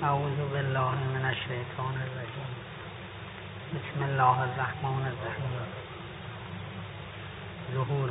اعوذ بالله من الشیطان الرجیم. بسم الله الرحمن الرحیم. ظهور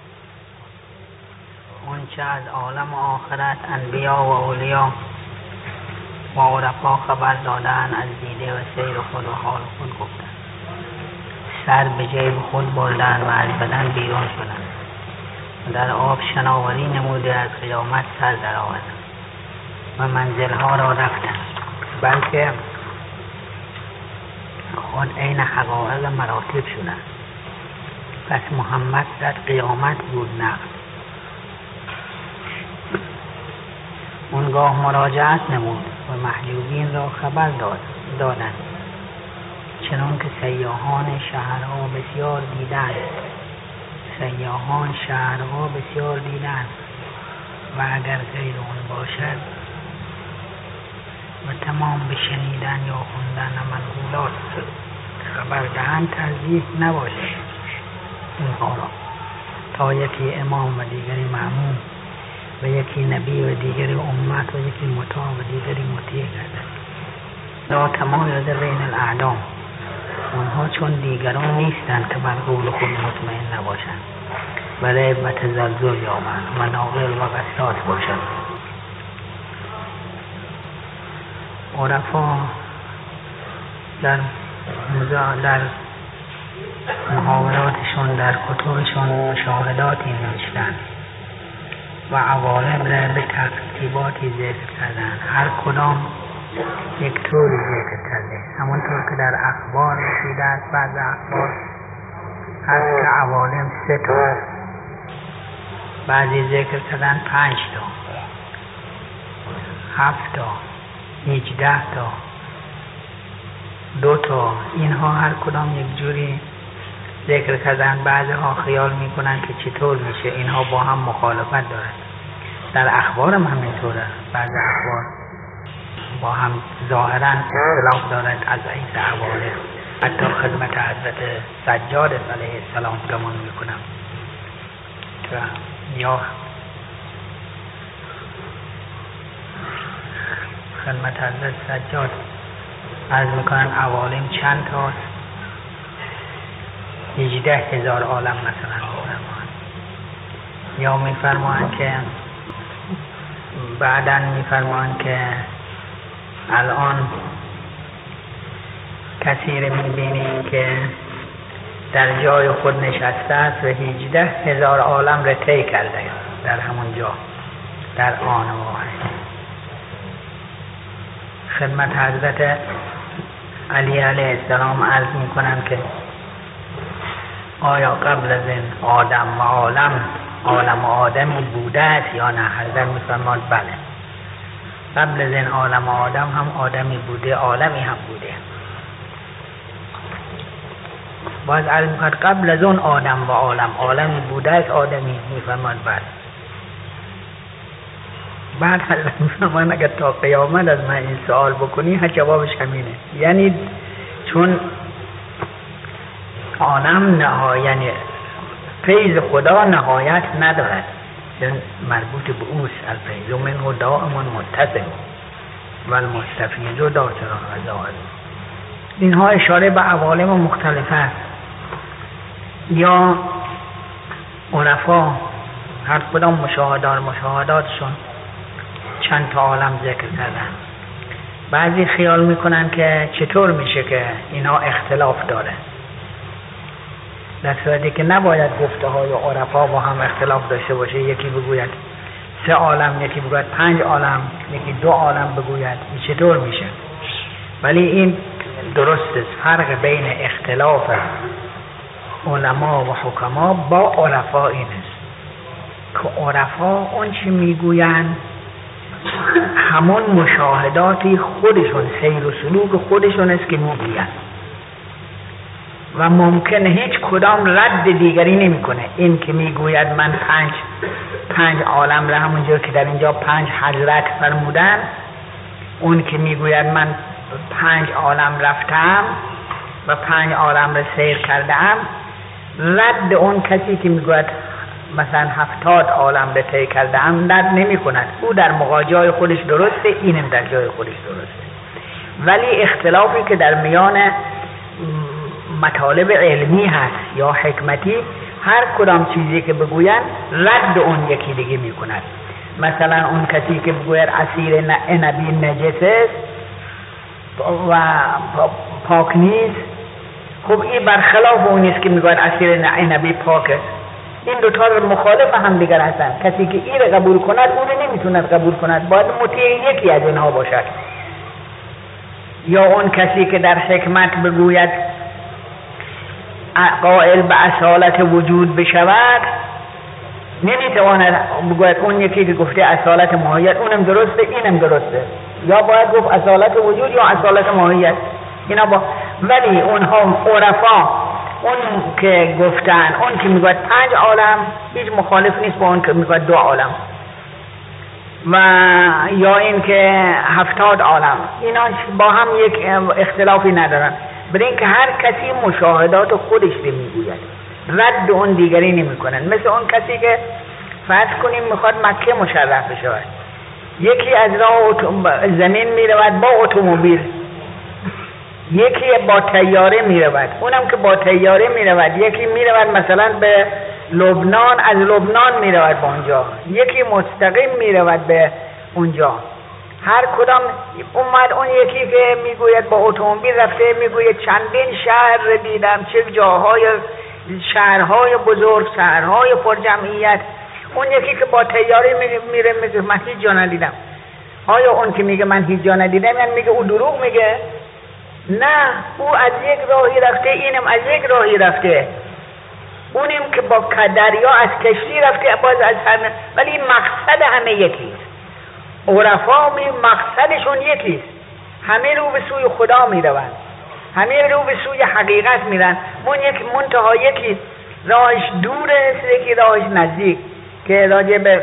آنچه از عالم آخرت انبیا و اولیا و عرفا خبر دادن از دیده و سیر خود و حال خود گفتن، سر به جیب خود بردن و از بدن بیرون شدن و در آب شناوری نموده از قیامت سر در آوردن و منزلها را رفتن، بلکه خود عین حقایق مراتب شدن. پس محمد در قیامت بود نقل. اونگاه مراجعت نمود و محجوبین را خبر دادند، چنان که سیاحان شهرها بسیار دیدند و اگر غیر اون باشد و تمام بشنیدن یا خوندن منقولات خبر دهند ترجیح نباشد اینها را تا یکی امام و دیگری مأموم و یکی نبی و دیگری امت و یکی مطاع و دیگری مطیع گردد. لا تمایز بین الاعدام، اونها چون دیگران نیستند که بر قول خود مطمئن نباشند و ریب و تزلزل یابند و ناقل و قصاص باشند. عرفا در محاوراتشون در کتبشون مشاهداتی نوشتند و عوالم را به ترتیباتی ذکر کردند، هر کدام یک طوری ذکر کرده، همونطور که در اخبار رسیده است. بعض اخبار هست که عوالم 3 تا، بعضی ذکر کردن 5 تا، 7 تا، 18 تا، 2 تا. اینها هر کدام یک جوری ذکر کردن. بعضی ها خیال میکنن که چطور میشه اینها با هم مخالفت دارن. در اخبار هم همینطوره، بعضی اخبار با هم ظاهرا اختلاف دارد از این عوالم. حتی خدمت حضرت سجاد علیه السلام گمان میکنم که یا خدمت حضرت سجاد عرض میکنن عوالم چند تاست، 18,000 عالم مثلا میفرمان. یا میفرمان که بعداً میفرمان که الان کسی رو میبینیم که در جای خود نشسته است و 18,000 عالم رو طی کرده در همون جا در آن واحد. خدمت حضرت علی علیه السلام عرض میکنم که آیا قبل از این آدم و عالم و آدمی بوده است یا نه؟ حضرت میفرماد بله، قبل از این عالم و آدم هم آدمی بوده، عالمی هم بوده. باز عرض میکنم قبل از اون آدم و عالمی بوده است، آدمی؟ میفرماد بله. بعد حضرت میفرمان اگر تا قیامت از من این سوال بکنی ها جوابش همینه، یعنی چون عالم یعنی فیض خدا نهایت ندارد، چون مربوط به اوست. الفیض منه دائم متصل و المستفیض داتر غزال. اینها اشاره به عوالم مختلفه است. یا عرفا هر کدام مشاهداتشون چند تا عالم ذکر کردن. بعضی خیال میکنن که چطور میشه که اینا اختلاف داره، در صورتی که نباید گفته های عرفا با هم اختلاف داشته باشه. یکی بگوید 3 عالم، یکی بگوید 5 عالم، یکی 2 عالم بگوید. این چطور میشه؟ ولی این درست است. فرق بین اختلاف علما و حکما با عرفا این است که عرفا اون چی میگوین همون مشاهداتی خودشون، سیر و سلوک خودشون است که میگوین و ممکنه هیچ کدام رد دیگری نمی کنه. این که میگوید من 5 عالم را، همونجور که در اینجا 5 حضرت فرمودن، اون که میگوید من 5 عالم رفتم و 5 عالم را سیر کردم، رد اون کسی که میگوید مثلا 70 عالم را طی کردم رد نمی کند. او در جای خودش درسته، اینم در جای خودش درسته. ولی اختلافی که در میان مطالب علمی هست یا حکمتی، هر کدام چیزی که بگوین رد اون یکی دیگه میکند. مثلا اون کسی که بگوید عصیر عنبی نجس است و پاک نیست، خب این برخلاف اون نیست که میگوید عصیر عنبی پاک است. این دوتا مخالف هم دیگر هستن. کسی که این رو قبول کند اون رو نمیتوند قبول کند، باید مطیع یکی از اینها باشد. یا اون کسی که در حکمت بگوید قائل به اصالت وجود بشود، نمیتواند بگوید اون یکی که گفته اصالت ماهیت اونم درسته اینم درسته، یا باید گفت اصالت وجود یا اصالت ماهیت. اینا ولی اونها عرفا اون که گفتن، اون که میگوید 5 عالم هیچ مخالف نیست با اون که میگوید 2 عالم، و یا این که 70 عالم، اینا با هم یک اختلافی ندارن، برای اینکه هر کسی مشاهدات خودش رو میگوید، رد اون دیگری نمی کنن. مثل اون کسی که فرض کنیم میخواد مکه مشرف بشود، یکی از راه زمین میرود با اتومبیل، یکی با طیاره میرود، اونم که با طیاره میرود، یکی میرود مثلا به لبنان، از لبنان میرود به اونجا، یکی مستقیم میرود به اونجا. هر کدام اومد اون یکی که میگوید با اتومبیل رفته، میگوید چندین شهر دیدم، چه جاهای، شهرهای بزرگ، شهرهای پر جمعیت. اون یکی که با طیاره میره میگه من هیچ جا ندیدم. آیا اون که میگه من هیچ جا ندیدم یعنی میگه او دروغ میگه؟ نه، او از یک راهی رفته، اینم از یک راهی رفته، اونیم که با دریا از کشتی رفته باز از همه، ولی مقصد همه یکیست. عرفا مقصدشون یکیست، همه رو به سوی خدا میروند، همه رو به سوی حقیقت میرن. منتها یکی راهش دوره، یکی راهش نزدیک. که راجع به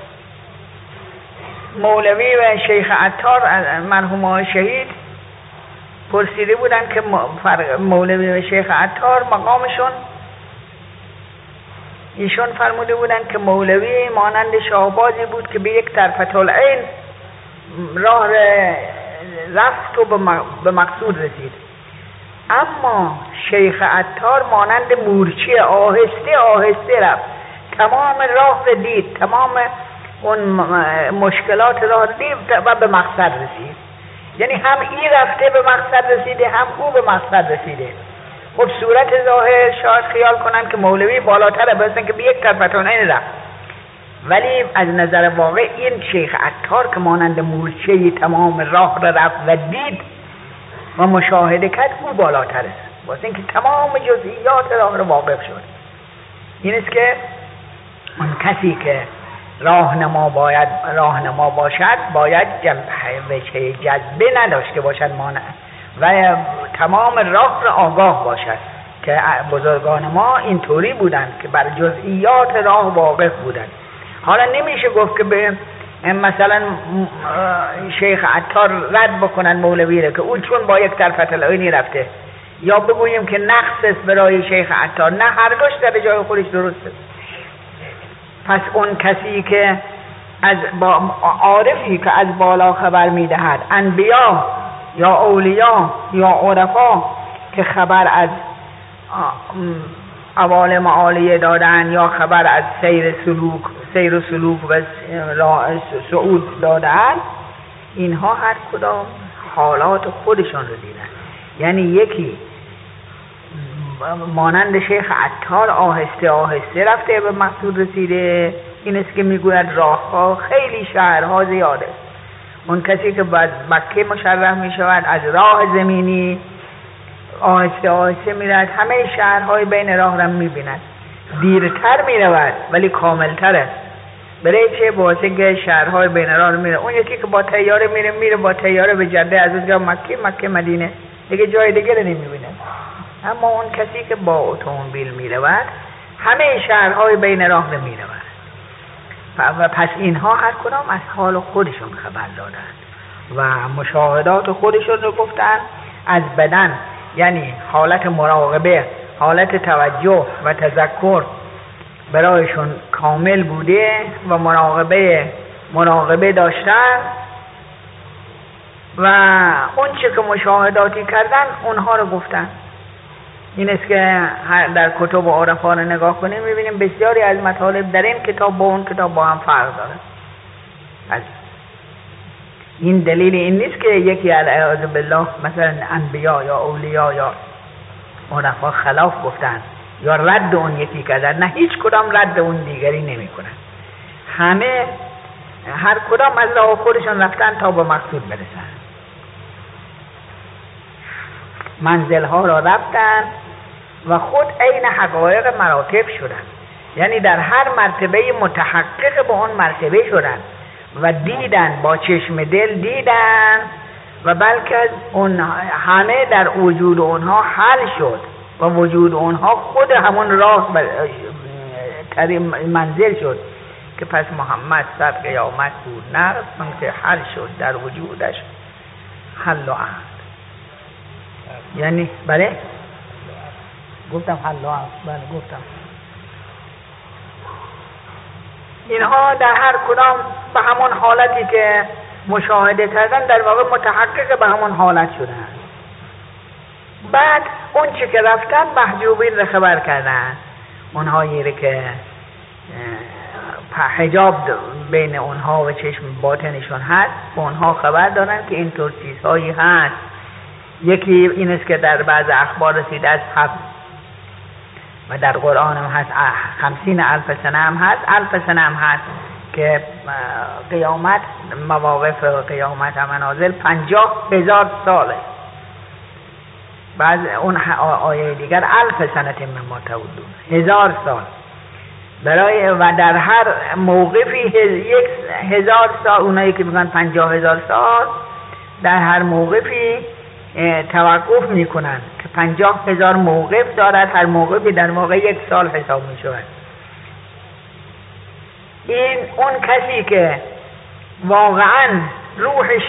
مولوی و شیخ عطار مرحوم شهید پرسیده بودن که مولوی و شیخ عطار مقامشون، ایشون فرموده بودن که مولوی مانند شاهبازی بود که به یک طرفة العین راه رفت و به مقصود رسید، اما شیخ عطار مانند مورچه آهسته آهسته رفت، تمام راه را دید، تمام اون مشکلات راه دید و به مقصد رسید. یعنی هم این رفته به مقصد رسیده، هم او به مقصد رسیده. خب صورت ظاهر شاید خیال کنن که مولوی بالاتره، بسن که به یک طرفة العین رفت، ولی از نظر واقع این شیخ عطار که مانند مورچه‌ای تمام راه را رفت و دید و مشاهده کرد، او بالاتر است، واسه اینکه تمام جزئیات راه را واقف شد. این است که اون کسی که راهنما باشد باید وجه جذبه نداشته باشد و تمام راه را آگاه باشد، که بزرگان ما اینطوری بودند که بر جزئیات راه واقف بودند. حالا نمیشه گفت که به مثلا شیخ عطار رد بکنن مولوی را که اون چون با یک طرفة العین رفته، یا بگوییم که نقص است برای شیخ عطار. نه، هر دوش در جای خودش درسته. پس اون کسی که از عارفی که از بالا خبر میدهد، انبیا یا اولیاء یا عرفا که خبر از عوالم عالیه دادن یا خبر از سیر و سلوک و صعود دادن، اینها هر کدام حالات خودشان رو دیدن. یعنی یکی مانند شیخ عطار آهسته آهسته رفته به مقصود رسیده، این است که میگوید راهها خیلی شهرها زیاده. اون کسی که بعد مکه مشرف میشود از راه زمینی آهسته آهسته میرد، همه شهرهای بین راه را میبیند، دیرتر میرود ولی کاملتر است. برای چه؟ واسه که شهرهای بین راه میره. اون یکی که با طیاره میره با طیاره به جده از اونجا مکه مدینه، دیگه جای دیگه رو نمیبینه. اما اون کسی که با اتومبیل میرود همه شهرهای بین راه رو میرود. و پس اینها هر کدام از حال خودشون خبر دادن و مشاهدات خودشون رو گفتن. از بدن یعنی حالت مراقبه، حالت توجه و تذکر برایشون کامل بوده و مراقبه داشتن و اون چه که مشاهداتی کردن اونها رو گفتن. این است که در کتب و عرفا رو نگاه کنیم میبینیم بسیاری از مطالب در این کتاب با اون کتاب با هم فرق داره. این دلیل این نیست که یکی اعوذ بالله مثلا انبیا یا اولیاء یا عرفا خلاف گفتن یا رد اون یکی کردن، نه، هیچ کدام رد اون دیگری نمی کنن. همه هر کدام از راه خودشون رفتن تا به مقصود برسن، منزل ها را رفتن و خود عین حقایق مراتب شدن، یعنی در هر مرتبه متحقق به اون مرتبه شدن و دیدن، با چشم دل دیدن و بلکه اون همه در وجود اونها حل شد و وجود اونها خود همون راه منزل شد که پس محمد سر قیامت بود، نه که حل شد در وجودش حل و عقد. یعنی بله گفتم حل و عقد، بله گفتم اینها در هر کدام به همون حالتی که مشاهده کردن در واقع متحقق به همون حالت شدن. بعد اون چه که رفتن محجوبین را خبر کردن، اونهایی را که حجاب بین اونها و چشم باطنشون هست به اونها خبر دادن که اینطور چیزهایی هست. یکی این است که در بعض اخبار رسیده از و در قرآن هم هست 50,000 سنه هم هست، 1000 سنه هم هست که قیامت مواقف قیامت و منازل 50,000 ساله. بعد اون آیه دیگر 1000 سنه مما تعودون، 1000 سال برای و در هر موقفی 1000 سال. اونایی که میگن 50,000 سال در هر موقفی توقف میکنن که 50,000 موقف دارد، هر موقفی در واقع 1 سال حساب میشود. این اون کسی که واقعا روحش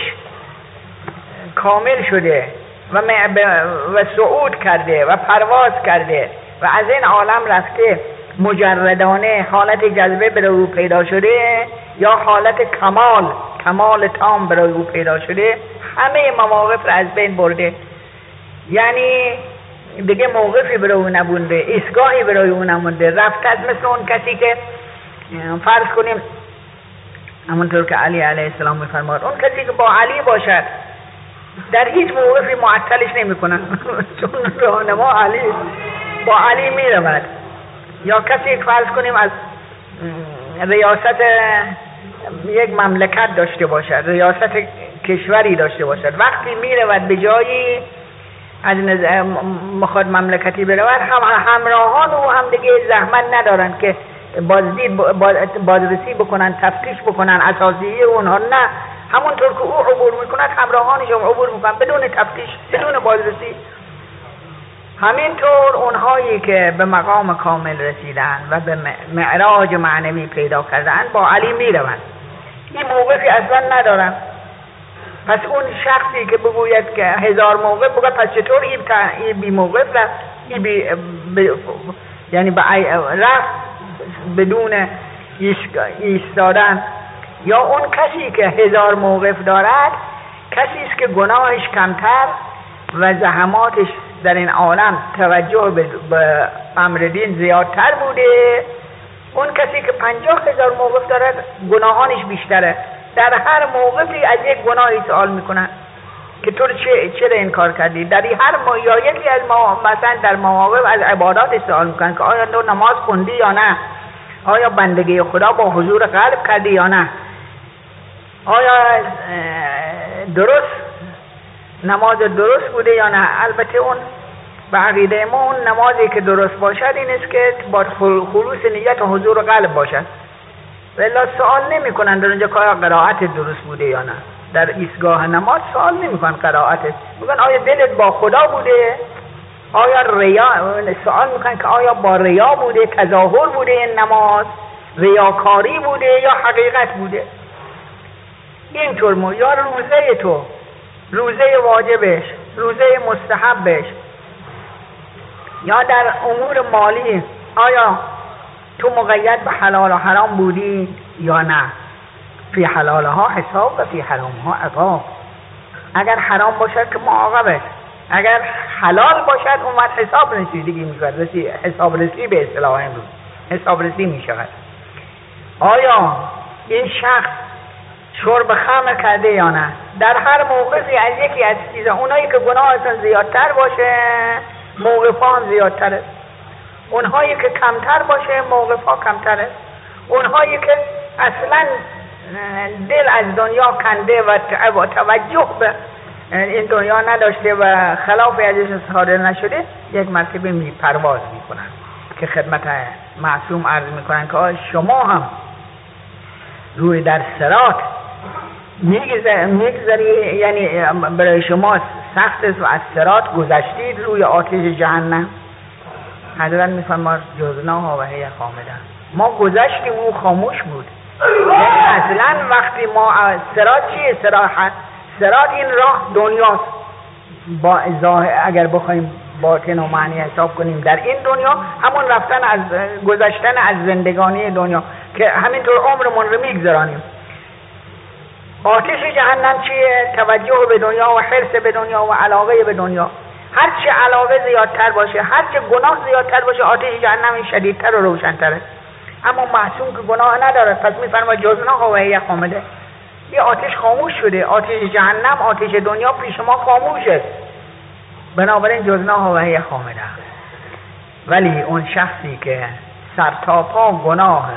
کامل شده و صعود کرده و پرواز کرده و از این عالم رفته مجردانه حالت جذبه برای او پیدا شده یا حالت کمال تام برای او پیدا شده، همه مواقف را از بین برده. یعنی دیگه موقفی برای او نبونده، ایستگاهی برای او نمونده، رفته از مثل اون کسی که فرض کنیم همونطور که علی علیه السلام میفرماد اون کسی که با علی باشد در هیچ موقفی معطلش نمی کنن چون راهنما علی با علی میرود. یا کسی فرض کنیم از ریاست یک مملکت داشته باشد، ریاست کشوری داشته باشد، وقتی میرود به جایی از مخاط مملکتی برود همراهان او هم دیگه زحمت ندارن که بازرسی بکنن، تفتیش بکنن اساسیه اونها، نه، همونطور که او عبور میکند همراهانش هم عبور میکنن بدون تفتیش، بدون بازرسی. همینطور اونهایی که به مقام کامل رسیدن و به معراج معنوی پیدا کردن با علی میروند، این موقفی اصلا ندارن. پس اون شخصی که بگوید که 1000 موقف بگه پس چطور این بی موقف رفت، یعنی رفت بدون ایستادن. یا اون کسی که 1000 موقف دارد کسی است که گناهش کمتر و زحماتش در این عالم توجه به امر دین زیادتر بوده. اون کسی که 50,000 موقف دارد گناهانش بیشتره، در هر موقفی از یک گناهی سوال میکنن که تو چرا این کار کردی. در هر یا یکی از مثلا در مواقف از عبادات سوال میکنن که آیا تو نماز خوندی یا نه، آیا بندگی خدا با حضور قلب کردی یا نه، آیا درست نماز درست بوده یا نه. البته اون به عقیده ما اون نمازی که درست باشد این است که با خلوص نیت و حضور قلب باشد. ولی سوال نمی کنن در اونجا که آیا قرائت درست بوده یا نه. در ایستگاه نماز سوال نمی کنن قرائتت، میگن آیا دلت با خدا بوده، آیا سوال میکنن که آیا با ریا بوده، تظاهر بوده این نماز، ریاکاری بوده یا حقیقت بوده. اینطور یا روزه تو، روزه واجبش، روزه مستحبش، یا در امور مالی آیا تو مقید به حلال و حرام بودی یا نه. فی حلالها حساب و فی حرامها عقاب. اگر حرام باشد که معاقبه، اگر حلال باشد اون وقت حساب رسیدگی می‌کند، حساب رسی به اصطلاح امروز حساب رسی می‌شود. آیا این شخص شرب خمر کرده یا نه؟ در هر موقفی از یکی از چیزا، اونایی که گناهشون زیادتر باشه موقفا هم زیادتره، اونهایی که کمتر باشه موقفا کمتره، اونهایی که اصلا دل از دنیا کنده و توجه به این دنیا نداشته و خلاف ازش صادر نشده، یک مرتبه پرواز میکنن که خدمت معصوم عرض میکنن که شما هم روی در صراط میگذری، یعنی برای شما سخت است و از صراط گذشتید روی آتش جهنم. حضرت میفرماد جزناها و هی خامده، ما گذشتیم او خاموش بود. یعنی اصلا وقتی ما صراط چیه؟ صراط این راه دنیاست. با اگر بخوایم باطن و معنی حساب کنیم در این دنیا همون رفتن از گذشتن از زندگانی دنیا که همینطور عمرمون رو میگذرانیم. آتش جهنم چیه؟ توجه به دنیا و حرص به دنیا و علاقه به دنیا. هرچه علاقه زیادتر باشه، هرچه گناه زیادتر باشه، آتش جهنم شدیدتر و روشنتره. اما معصوم که گناه نداره، پس میفرماید جزناها و هی خامده، یه آتش خاموش شده. آتش جهنم، آتش دنیا پیش ما خاموشه، بنابراین جزناها و هی خامده. ولی اون شخصی که سر تا پا گناه،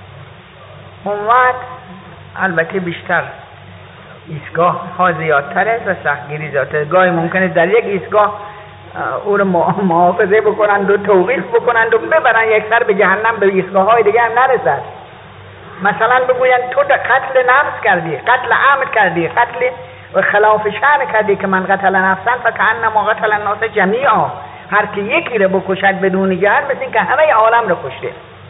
اون وقت البته بیشتر ایستگاه ها زیادتر است و سختگیری زیادتر. گاهی ممکنه در یک ایستگاه او رو محافظه بکنند و توقیف بکنند و ببرن یک سر به جهنم، به ایستگاه های دیگه هم نرسد. مثلا بگویند تو قتل نفس کردی، قتل عمد کردی، قتل خلاف شرع کردی که من قتل نفسن فکأنما قتل الناس جمیعا، هر که یکی رو بکشد بدون جهل مثل این که همه عالم رو کشته.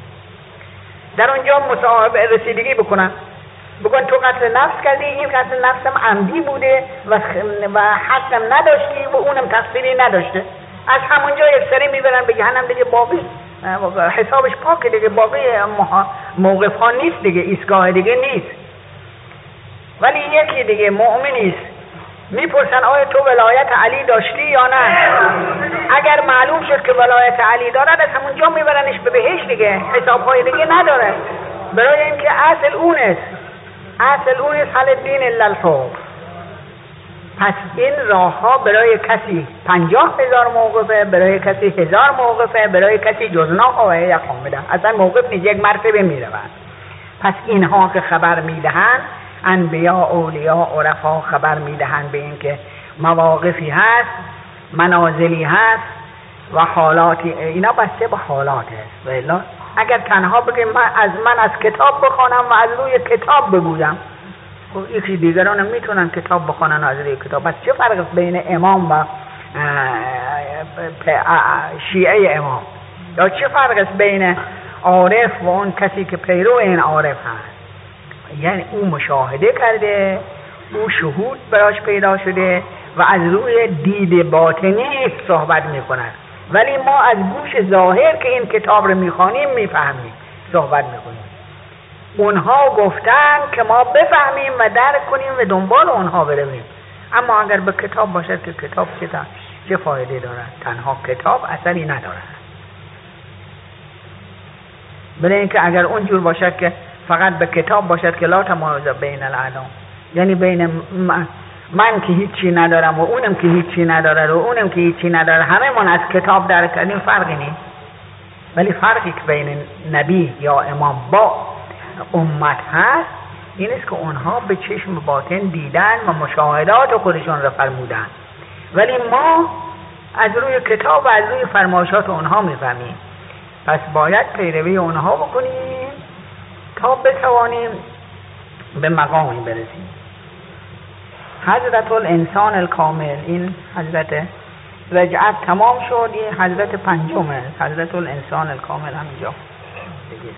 در اونجا مصاحبه رسیدگی بکنن، بگن تو قتل نفس کردی، این قتل نفسم عمدی بوده و حقم نداشتی و اونم تقصیری نداشته. از همونجا یک سری میبرن به جهنم دیگه، باقی حسابش پاکه دیگه، باقی موقف ها نیست دیگه، ایستگاه دیگه نیست. ولی یکی دیگه مؤمنی است، میپرسن آیا تو ولایت علی داشتی یا نه؟ اگر معلوم شد که ولایت علی دارد، از همونجا میبرنش به بهشت دیگه، حسابهای دیگه نداره، برای اینکه اصل اون است، اصل اون است حل الدین الا الحب. پس این راه ها برای کسی 50,000 موقفه، برای کسی 1000 موقفه، برای کسی جزناها و هی خامده، اصلا موقف نیست، یک مرتبه میروند. پس اینها که خبر میدهند، انبیاء، اولیاء، عرفا خبر میدهند به این که مواقفی هست، منازلی هست و حالاتی، اینا بسته به حالات هست. والا اگر تنها بگیم من از کتاب بخوانم و از روی کتاب بگویم، یکی دیگران هم میتونن کتاب بخوانن از روی کتاب، بس چه فرق است بین امام و شیعه امام؟ یا چه فرق است بین عارف و اون کسی که پیرو این عارف هست؟ یعنی او مشاهده کرده، او شهود براش پیدا شده و از روی دید باطنی صحبت میکنن. ولی ما از گوش ظاهر که این کتاب رو میخوانیم میفهمیم، صحبت میکنیم. اونها گفتن که ما بفهمیم و درک کنیم و دنبال اونها برویم. اما اگر به کتاب باشد که کتاب چه فایده دارد؟ تنها کتاب اثری ندارد. برای اینکه اگر اونجور باشد که فقط به کتاب باشد که لا تمایز بین الادام، یعنی بین من که هیچی ندارم و اونم که هیچی نداره و اونم که هیچی نداره، همه من از کتاب درک کردیم، فرقی نیست. ولی فرقی که بین نبی یا امام با امت هست این است که اونها به چشم باطن دیدن و مشاهدات خودشون را فرمودن، ولی ما از روی کتاب و از روی فرمایشات اونها میفهمیم. پس باید پیروی اونها بکنیم تا بتوانیم به مقامی برسیم. حضرت الانسان الکامل، این حضرت رجعت تمام شد، این حضرت پنجمه، حضرت الانسان الکامل همینجا.